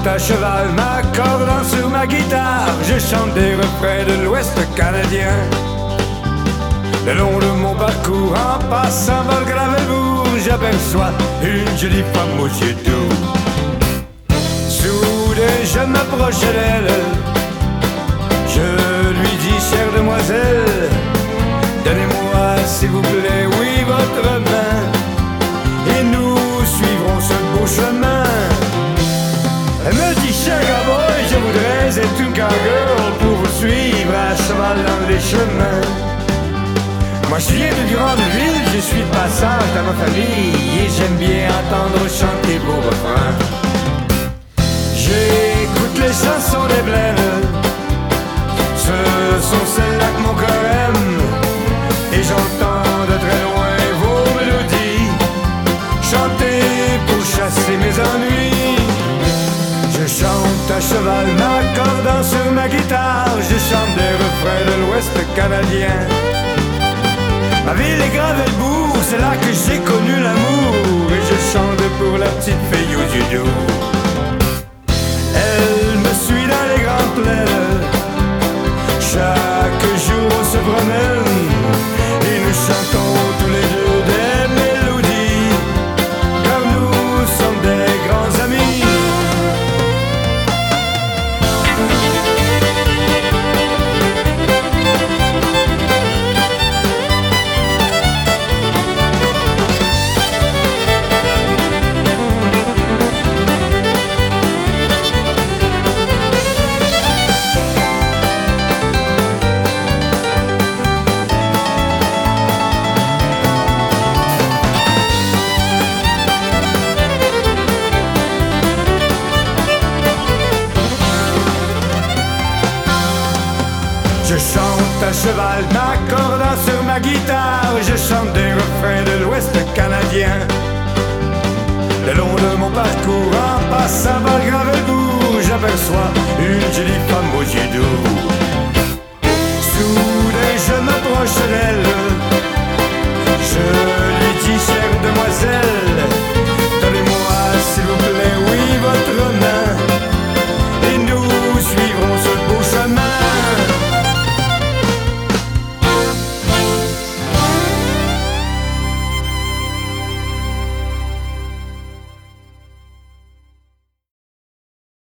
chante à cheval, m'accordant sur ma guitare. Je chante des refrains de l'Ouest canadien. Le long de mon parcours, en passant par le Gravelbourg, j'aperçois une jolie femme aux yeux doux. Soudain je m'approche d'elle, je lui dis: chère demoiselle, donnez-moi s'il vous plaît, oui, votre main, et nous suivrons ce beau chemin. Elle me dit: cher cowboy, je voudrais être une cowgirl pour vous suivre à cheval dans les chemins. Moi je viens d'une grande ville, je suis de passage dans ma famille, et j'aime bien entendre chanter vos refrains. J'écoute les chansons des plaines, ce sont celles-là que mon cœur aime, et j'entends de très loin vos mélodies chanter pour chasser mes ennuis. Je chante à cheval, m'accordant sur ma guitare, je chante des refrains de l'Ouest canadien. Ma ville est Gravelbourg, c'est là que j'ai connu l'amour, et je chante pour la petite fille aux yeux doux. Elle me suit dans les grandes plaines, chaque jour on se promène, et nous chantons tous les deux des mélodies, car nous sommes des grands amis. Je chante à cheval, m'accordant sur ma guitare, je chante des refrains de l'Ouest canadien. Le long de mon parcours, en passant par Gravelbourg, j'aperçois une jolie femme aux yeux doux.